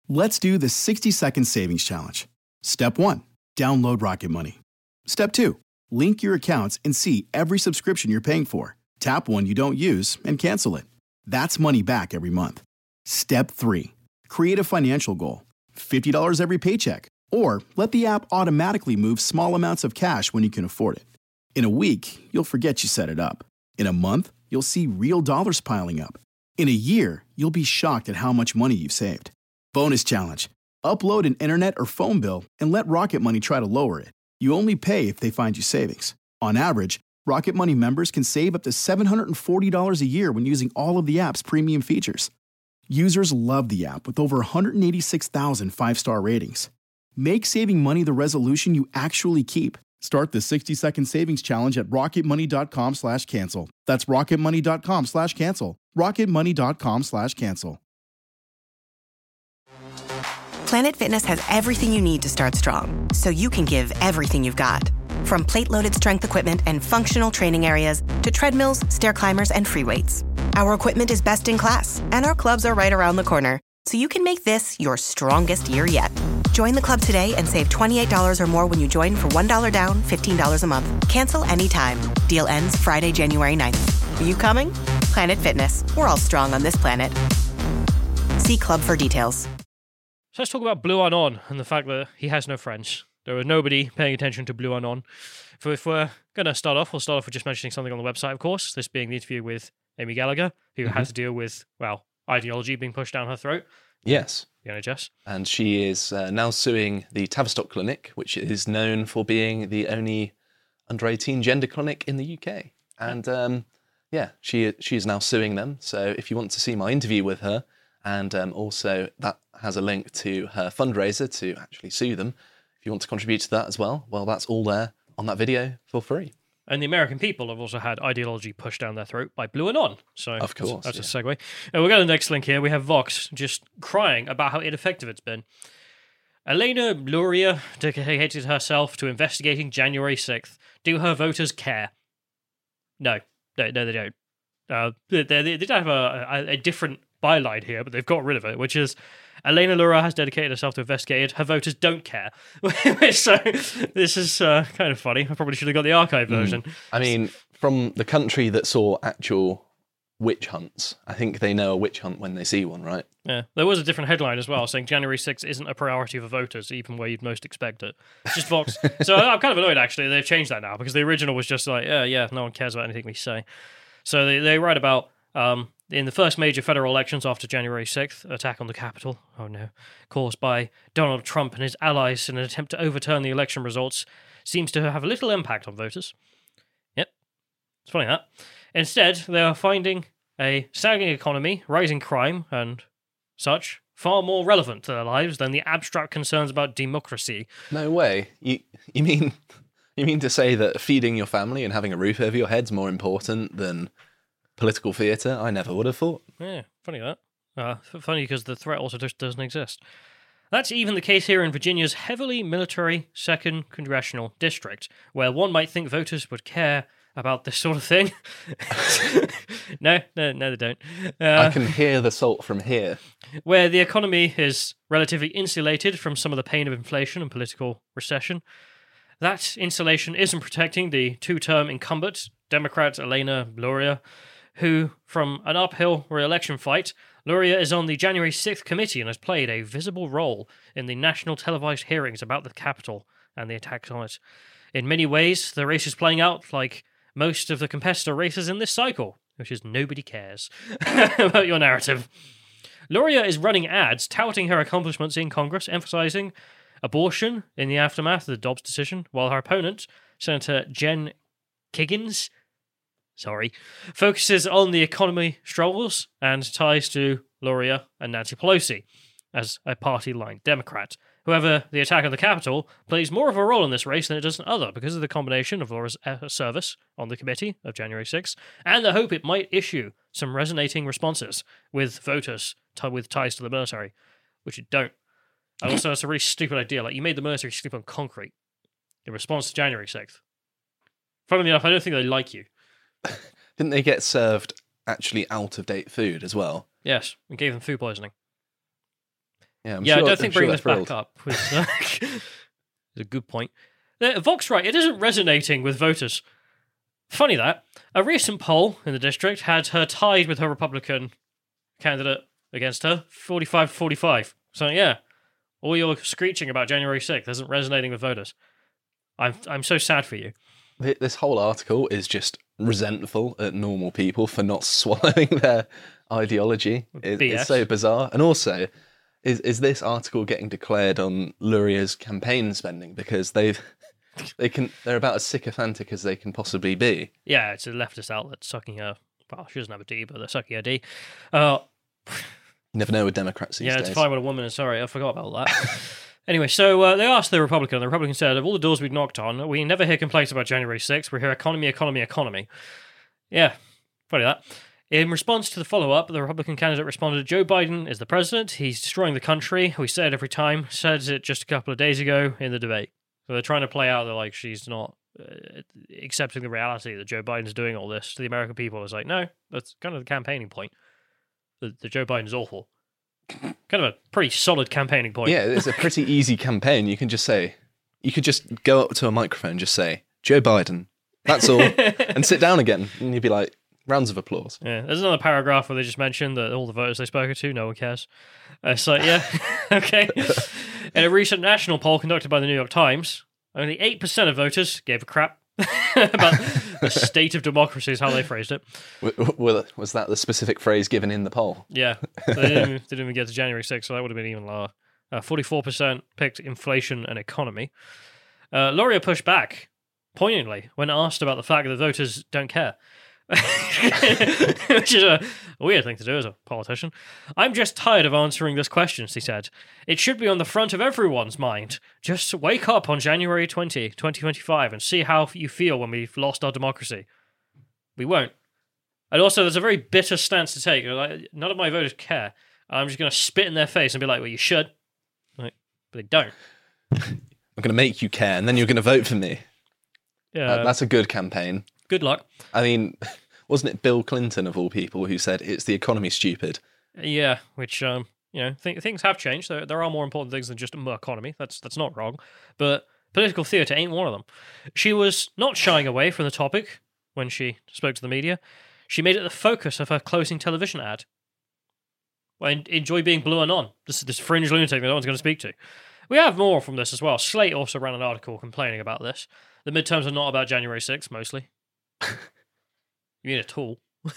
Let's do the 60-second savings challenge. Step 1, download Rocket Money. Step 2, link your accounts and see every subscription you're paying for. Tap one you don't use and cancel it. That's money back every month. Step 3, create a financial goal. $50 every paycheck. Or let the app automatically move small amounts of cash when you can afford it. In a week, you'll forget you set it up. In a month, you'll see real dollars piling up. In a year, you'll be shocked at how much money you've saved. Bonus challenge. Upload an internet or phone bill and let Rocket Money try to lower it. You only pay if they find you savings. On average, Rocket Money members can save up to $740 a year when using all of the app's premium features. Users love the app with over 186,000 five-star ratings. Make saving money the resolution you actually keep. Start the 60-second savings challenge at rocketmoney.com/cancel. That's rocketmoney.com/cancel. rocketmoney.com/cancel. Planet Fitness has everything you need to start strong, so you can give everything you've got. From plate-loaded strength equipment and functional training areas to treadmills, stair climbers, and free weights. Our equipment is best in class, and our clubs are right around the corner, so you can make this your strongest year yet. Join the club today and save $28 or more when you join for $1 down, $15 a month. Cancel anytime. Deal ends Friday, January 9th. Are you coming? Planet Fitness. We're all strong on this planet. See club for details. So let's talk about Blue Anon and the fact that he has no friends. There was nobody paying attention to Blue Anon. So if we're going to start off, we'll start off with just mentioning something on the website, of course, this being the interview with Amy Gallagher, who had to deal with, well, ideology being pushed down her throat. Yes. The NHS. And she is now suing the Tavistock Clinic, which is known for being the only under 18 gender clinic in the UK. And she is now suing them. So if you want to see my interview with her, and also that has a link to her fundraiser to actually sue them, if you want to contribute to that as well, well, that's all there on that video for free. And the American people have also had ideology pushed down their throat by Blue Anon. So of course, that's a segue. And we'll go to the next link here. We have Vox just crying about how ineffective it's been. Elena Luria dedicated herself to investigating January 6th. Do her voters care? No, they don't. They did have a different byline here, but they've got rid of it, which is Elena Luria has dedicated herself to investigate it. Her voters don't care. So this is kind of funny. I probably should have got the archive version. I mean, from the country that saw actual witch hunts, I think they know a witch hunt when they see one, right? Yeah. There was a different headline as well, saying January 6th isn't a priority for voters, even where you'd most expect it. It's just Vox. So I'm kind of annoyed, actually. They've changed that now, because the original was just like, yeah, no one cares about anything we say. So they write about... in the first major federal elections after January 6th, attack on the Capitol, caused by Donald Trump and his allies in an attempt to overturn the election results, seems to have little impact on voters. Yep, it's funny that. Instead, they are finding a sagging economy, rising crime, and such far more relevant to their lives than the abstract concerns about democracy. No way. You mean to say that feeding your family and having a roof over your head's more important than political theatre? I never would have thought. Yeah, funny that. Funny because the threat also just doesn't exist. That's even the case here in Virginia's heavily military 2nd Congressional District, where one might think voters would care about this sort of thing. No, they don't. I can hear the salt from here. Where the economy is relatively insulated from some of the pain of inflation and political recession. That insulation isn't protecting the two-term incumbent, Democrat Elena Luria, who, from an uphill re-election fight, Luria is on the January 6th committee and has played a visible role in the national televised hearings about the Capitol and the attacks on it. In many ways, the race is playing out like most of the competitor races in this cycle, which is nobody cares about your narrative. Luria is running ads touting her accomplishments in Congress, emphasizing abortion in the aftermath of the Dobbs decision, while her opponent, Senator Jen Kiggins, focuses on the economy struggles and ties to Luria and Nancy Pelosi as a party-line Democrat. However, the attack on the Capitol plays more of a role in this race than it does in other because of the combination of Laura's service on the committee of January 6th and the hope it might issue some resonating responses with voters with ties to the military, which it don't. And also, it's a really stupid idea. Like, you made the military sleep on concrete in response to January 6th. Funnily enough, I don't think they like you. Didn't they get served actually out-of-date food as well? Yes, and gave them food poisoning. Yeah, I'm Yeah, sure, I don't think I'm sure bringing they're this thrilled. back up was is a good point. Vox right, it isn't resonating with voters. Funny that. A recent poll in the district had her tied with her Republican candidate against her, 45-45. So yeah, all your screeching about January 6th isn't resonating with voters. I'm so sad for you. This whole article is just resentful at normal people for not swallowing their ideology. BS. It's so bizarre. And also, is this article getting declared on Luria's campaign spending because they're about as sycophantic as they can possibly be. Yeah, it's a leftist outlet sucking her. Well, she doesn't have a D, but they're sucking her D. You never know with Democrats these Yeah, days. to find what a woman is. Sorry, I forgot about that. Anyway, so they asked the Republican. The Republican said, of all the doors we'd knocked on, we never hear complaints about January 6th. We hear economy, economy, economy. Yeah, funny that. In response to the follow-up, the Republican candidate responded, Joe Biden is the president. He's destroying the country. We say it every time. Said it just a couple of days ago in the debate. So they're trying to play out that like she's not accepting the reality that Joe Biden's doing all this to the American people. It's like, no, that's kind of the campaigning point. That Joe Biden's awful. Kind of a pretty solid campaigning point. Yeah, it's a pretty easy campaign. You could just go up to a microphone and just say, Joe Biden, that's all, and sit down again. And you'd be like, rounds of applause. Yeah, there's another paragraph where they just mentioned that all the voters they spoke to, no one cares. So, yeah, okay. In a recent national poll conducted by the New York Times, only 8% of voters gave a crap about the state of democracy is how they phrased it. Was that the specific phrase given in the poll? Yeah, they didn't even get to January 6th, so that would have been even lower. 44% picked inflation and economy. Luria pushed back poignantly when asked about the fact that voters don't care. Which is a weird thing to do as a politician. I'm just tired of answering this question, she said. It should be on the front of everyone's mind. Just wake up on January 2025 and see how you feel when we've lost our democracy. We won't. And also, there's a very bitter stance to take. Like, none of my voters care. I'm just going to spit in their face and be like, well, you should. Like, but they don't. I'm going to make you care, and then you're going to vote for me. Yeah, That's a good campaign. good luck. I mean, wasn't it Bill Clinton, of all people, who said, it's the economy, stupid? Yeah, which things have changed. There are more important things than just the economy. That's not wrong, but political theatre ain't one of them. She was not shying away from the topic when she spoke to the media. She made it the focus of her closing television ad. Well, enjoy being blue and on. This fringe lunatic that no one's going to speak to. We have more from this as well. Slate also ran an article complaining about this. The midterms are not about January 6th, mostly. You need a tool.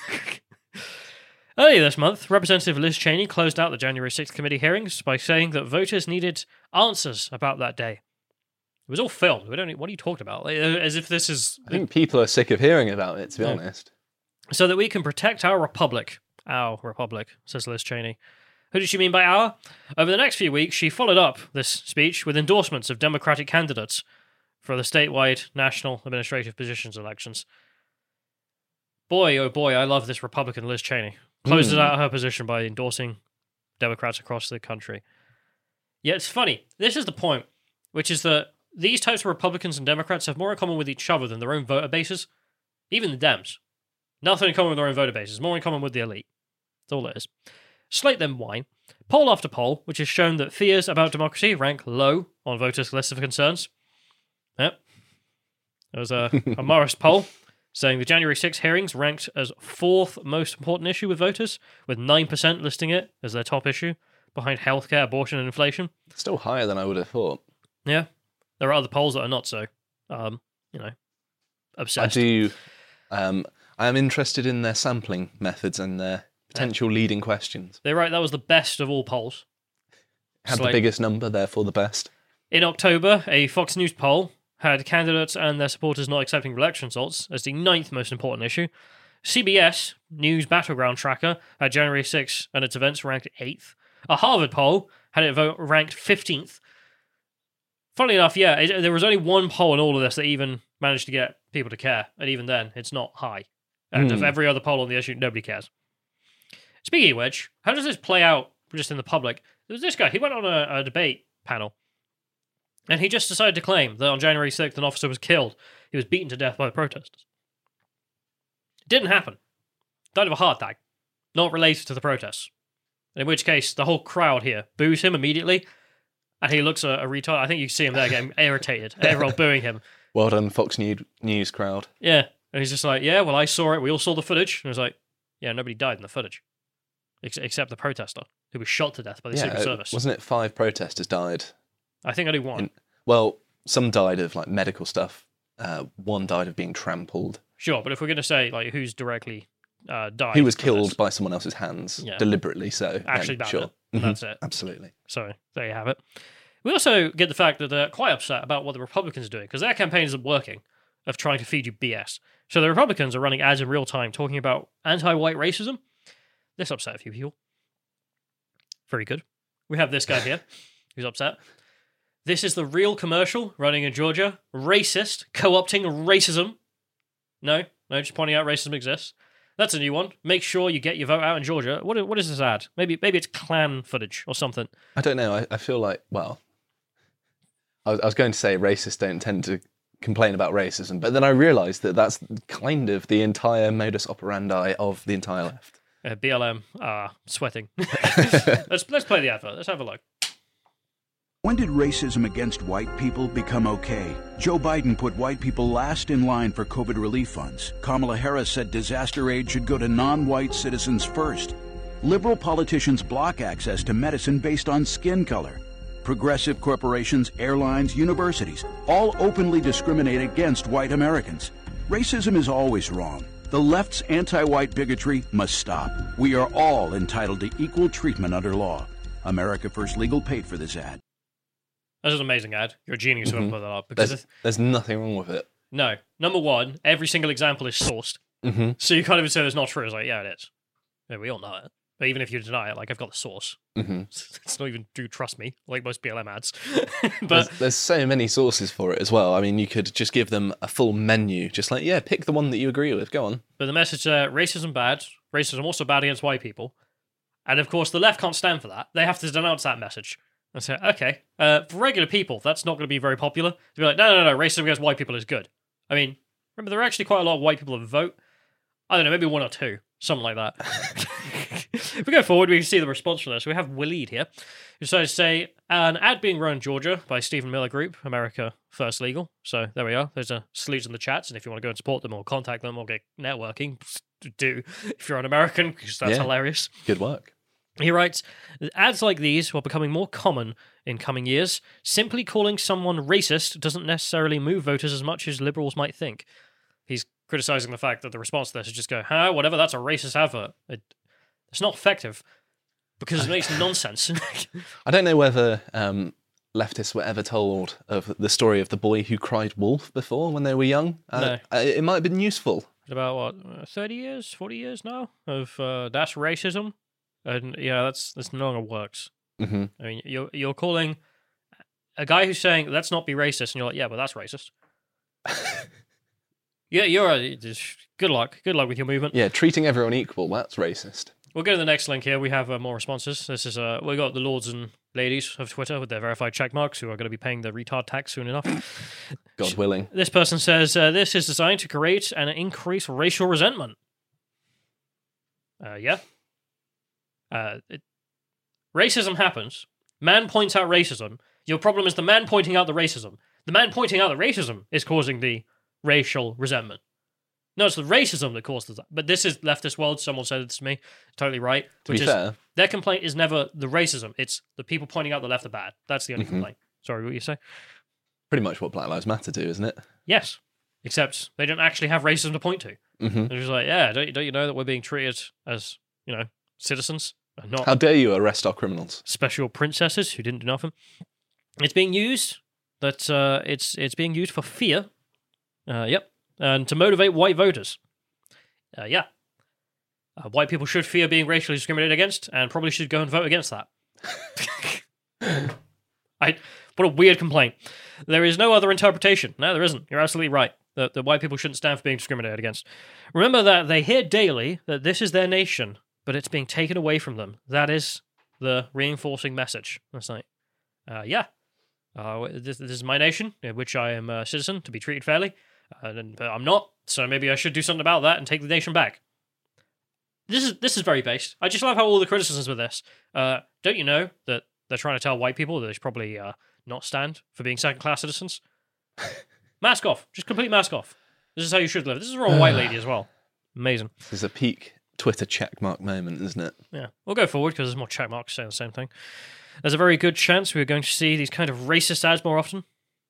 Earlier this month, Representative Liz Cheney closed out the January 6th committee hearings by saying that voters needed answers about that day. It was all filmed. What are you talking about? As if this is... I think people are sick of hearing about it, to be honest. So that we can protect our republic. Our republic, says Liz Cheney. Who did she mean by our? Over the next few weeks, she followed up this speech with endorsements of Democratic candidates for the statewide national administrative positions elections. Boy, oh boy, I love this Republican Liz Cheney. Closes out her position by endorsing Democrats across the country. Yeah, it's funny. This is the point, which is that these types of Republicans and Democrats have more in common with each other than their own voter bases. Even the Dems. Nothing in common with their own voter bases. More in common with the elite. That's all it is. Slate them wine. Poll after poll, which has shown that fears about democracy rank low on voters' list of concerns. Yep. There was a Morris poll saying the January 6 hearings ranked as fourth most important issue with voters, with 9% listing it as their top issue, behind healthcare, abortion, and inflation. Still higher than I would have thought. Yeah. There are other polls that are not so, obsessed. I am interested in their sampling methods and their potential leading questions. They're right, that was the best of all polls. Had the biggest number, therefore the best. In October, a Fox News poll had candidates and their supporters not accepting election results as the 9th most important issue. CBS News Battleground Tracker had January 6 and its events ranked 8th. A Harvard poll had it ranked 15th. Funnily enough, yeah, there was only one poll in all of this that even managed to get people to care, and even then, it's not high. And of every other poll on the issue, nobody cares. Speaking of which, how does this play out just in the public? There was this guy, he went on a debate panel, and he just decided to claim that on January 6th an officer was killed. He was beaten to death by the protesters. It didn't happen. Died of a heart attack. Not related to the protests. In which case, the whole crowd here boos him immediately, and he looks a retard. I think you see him there getting irritated. Everyone booing him. Well done, Fox News crowd. Yeah. And he's just like, yeah, well, I saw it. We all saw the footage. And it was like, yeah, nobody died in the footage. Except the protester, who was shot to death by the Secret Service. Wasn't it 5 protesters died? I think only one. Well, some died of like medical stuff. One died of being trampled. Sure, but if we're going to say like who's directly died... He was killed by someone else's hands, deliberately so. Actually bad. Sure. That's it. Absolutely. So there you have it. We also get the fact that they're quite upset about what the Republicans are doing, because their campaign isn't working, of trying to feed you BS. So the Republicans are running ads in real time talking about anti-white racism. This upset a few people. Very good. We have this guy here who's upset. This is the real commercial running in Georgia. Racist, co-opting racism. No, just pointing out racism exists. That's a new one. Make sure you get your vote out in Georgia. What is this ad? Maybe it's Klan footage or something. I don't know. I feel like, well, I was going to say racists don't tend to complain about racism, but then I realised that that's kind of the entire modus operandi of the entire left. BLM, sweating. Let's play the advert. Let's have a look. When did racism against white people become okay? Joe Biden put white people last in line for COVID relief funds. Kamala Harris said disaster aid should go to non-white citizens first. Liberal politicians block access to medicine based on skin color. Progressive corporations, airlines, universities all openly discriminate against white Americans. Racism is always wrong. The left's anti-white bigotry must stop. We are all entitled to equal treatment under law. America First Legal paid for this ad. This is an amazing ad. You're a genius whoever put that up. Because there's nothing wrong with it. No. Number one, every single example is sourced. Mm-hmm. So you can't even say it's not true. It's like, yeah, it is. Yeah, we all know it. But even if you deny it, like, I've got the source. Mm-hmm. It's not even do trust me, like most BLM ads. But there's so many sources for it as well. I mean, you could just give them a full menu. Just like, yeah, pick the one that you agree with. Go on. But the message, racism bad. Racism also bad against white people. And of course, the left can't stand for that. They have to denounce that message. And say, okay, for regular people, that's not going to be very popular. To be like, no, racism against white people is good. I mean, remember, there are actually quite a lot of white people that vote. I don't know, maybe 1 or 2, something like that. If we go forward, we can see the response from this. We have Waleed here, who decided to say, an ad being run in Georgia by Stephen Miller Group, America First Legal. So there we are. There's a salute in the chats, and if you want to go and support them or contact them or get networking, do, if you're an American, because that's hilarious. Good work. He writes, ads like these are becoming more common in coming years. Simply calling someone racist doesn't necessarily move voters as much as liberals might think. He's criticizing the fact that the response to this is just go, whatever, that's a racist advert. It's not effective because it makes nonsense. I don't know whether leftists were ever told of the story of the boy who cried wolf before when they were young. No. It might have been useful. About, 30 years, 40 years now of that's racism? And yeah, that's no longer works. Mm-hmm. I mean, you're calling a guy who's saying let's not be racist, and you're like, yeah, but that's racist. Yeah, you're good luck with your movement. Yeah, treating everyone equal, that's racist. We'll go to the next link here. We have more responses. This is we got the lords and ladies of Twitter with their verified check marks who are going to be paying the retard tax soon enough. God willing. This person says this is designed to create and increase racial resentment. Yeah. Racism happens. Man points out racism. Your problem is the man pointing out the racism. The man pointing out the racism is causing the racial resentment. No, it's the racism that causes that. But this is leftist world. Someone said it to me. Totally right. To be fair, their complaint is never the racism. It's the people pointing out the left are bad. That's the only complaint. Sorry, what you say? Pretty much what Black Lives Matter do, isn't it? Yes. Except they don't actually have racism to point to. Mm-hmm. They're just like, yeah, don't you know that we're being treated as, citizens? Not How dare you arrest our criminals? Special princesses who didn't do nothing. It's being used. It's being used for fear. Yep. And to motivate white voters. Yeah. White people should fear being racially discriminated against and probably should go and vote against that. What a weird complaint. There is no other interpretation. No, there isn't. You're absolutely right. That white people shouldn't stand for being discriminated against. Remember that they hear daily that this is their nation, but it's being taken away from them. That is the reinforcing message. It's like, yeah. This is my nation, in which I am a citizen, to be treated fairly. But I'm not, so maybe I should do something about that and take the nation back. This is very based. I just love how all the criticisms with this. Don't you know that they're trying to tell white people that they should probably not stand for being second-class citizens? Mask off. Just complete mask off. This is how you should live. This is for a white lady as well. Amazing. This is a peak Twitter checkmark moment, isn't it? Yeah. We'll go forward because there's more checkmarks saying the same thing. There's a very good chance we're going to see these kind of racist ads more often.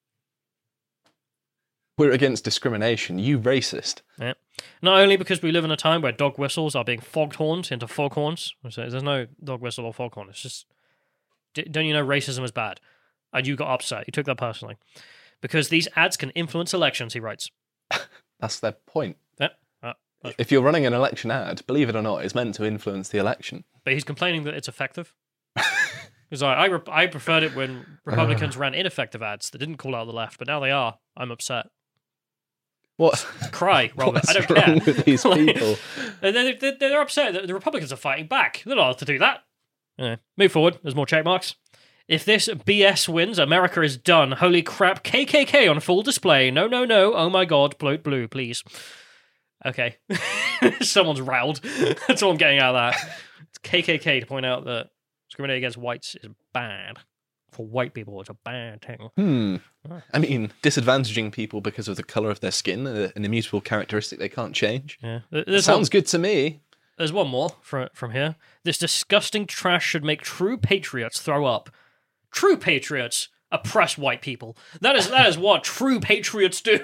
We're against discrimination. You racist. Yeah. Not only because we live in a time where dog whistles are being foghorned into foghorns. So there's no dog whistle or foghorn. It's just, don't you know racism is bad? And you got upset. You took that personally. Because these ads can influence elections, he writes. That's their point. Yeah. If you're running an election ad, believe it or not, it's meant to influence the election. But he's complaining that it's effective. Because I preferred it when Republicans ran ineffective ads that didn't call out the left, but now they are. I'm upset. What? Cry, Robert. What's I don't wrong care. with these people? They're upset that the Republicans are fighting back. They're not allowed to do that. Anyway, move forward. There's more check marks. If this BS wins, America is done. Holy crap. KKK on full display. No. Oh my god. Bloat blue, please. Okay. Someone's riled. That's all I'm getting out of that. It's KKK to point out that discriminating against whites is bad. For white people, it's a bad thing. I mean, disadvantaging people because of the colour of their skin, an immutable characteristic they can't change. Yeah. Sounds good to me. There's one more from here. This disgusting trash should make true patriots throw up. True patriots oppress white people. That is what true patriots do.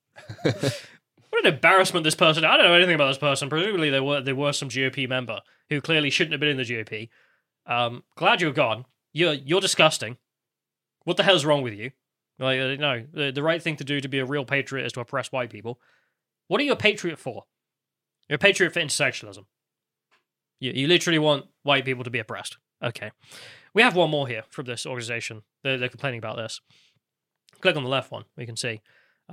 What an embarrassment this person. I don't know anything about this person. Presumably they were some GOP member who clearly shouldn't have been in the GOP. Glad you're gone. You're disgusting. What the hell's wrong with you? Like, no, the right thing to do to be a real patriot is to oppress white people. What are you a patriot for? You're a patriot for intersectionalism. You literally want white people to be oppressed. Okay. We have one more here from this organization. They're complaining about this. Click on the left one. We can see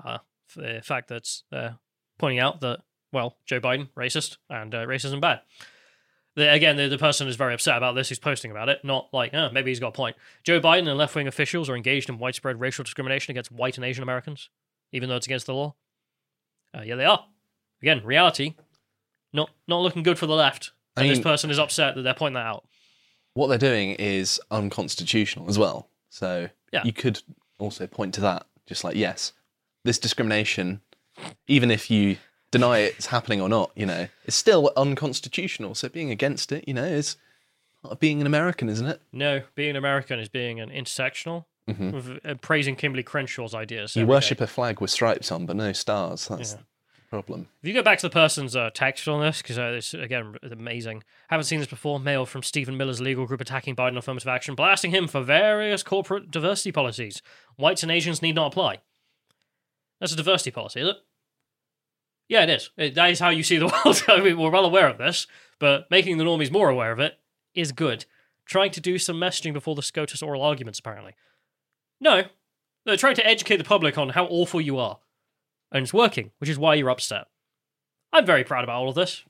the fact that they're pointing out that, well, Joe Biden, racist, and racism bad. Again, the person is very upset about this who's posting about it, not like, maybe he's got a point. Joe Biden and left-wing officials are engaged in widespread racial discrimination against white and Asian Americans, even though it's against the law. Yeah, they are. Again, reality, not looking good for the left. And this person is upset that they're pointing that out. What they're doing is unconstitutional as well. So yeah. You could also point to that. Just like, yes, this discrimination, even if you deny it's happening or not, it's still unconstitutional. So being against it, is part of being an American, isn't it? No, being an American is being an intersectional, with, praising Kimberly Crensshaw's ideas. You worship a flag with stripes on, but no stars. That's the problem. If you go back to the person's text on this, because it's, again, amazing. Haven't seen this before. Mail from Stephen Miller's legal group attacking Biden on affirmative action, blasting him for various corporate diversity policies. Whites and Asians need not apply. That's a diversity policy, is it? Yeah, it is. That is how you see the world. I mean, we're well aware of this, but making the normies more aware of it is good. Trying to do some messaging before the SCOTUS oral arguments, apparently. No. They're trying to educate the public on how awful you are. And it's working, which is why you're upset. I'm very proud about all of this.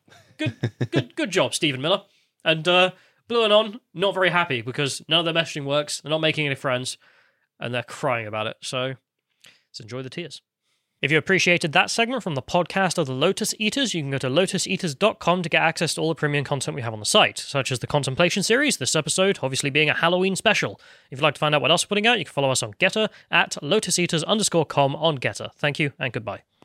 Good job, Stephen Miller. And Blue Anon, not very happy because none of their messaging works. They're not making any friends, and they're crying about it. So let's enjoy the tears. If you appreciated that segment from the podcast of the Lotus Eaters, you can go to lotuseaters.com to get access to all the premium content we have on the site, such as the Contemplation series, this episode obviously being a Halloween special. If you'd like to find out what else we're putting out, you can follow us on Getter at lotuseaters_com on Getter. Thank you and goodbye.